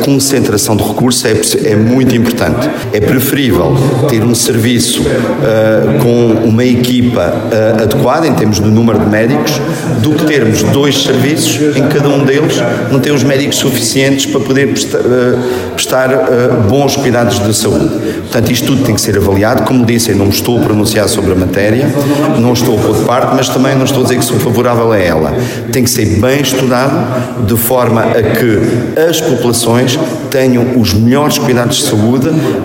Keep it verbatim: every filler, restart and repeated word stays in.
concentração de recursos é, é muito importante. É preferível ter um serviço uh, com uma equipa uh, adequada em termos de número de médicos do que termos dois serviços em cada um deles não ter os médicos suficientes para poder prestar, uh, prestar uh, bons cuidados de saúde. Portanto, isto tudo tem que ser avaliado. Como disse, eu não me estou a pronunciar sobre a matéria, não estou a pôr de parte, mas também não estou a dizer que sou favorável a ela. Tem que ser bem estudado de forma a que as populações tenham os melhores cuidados de saúde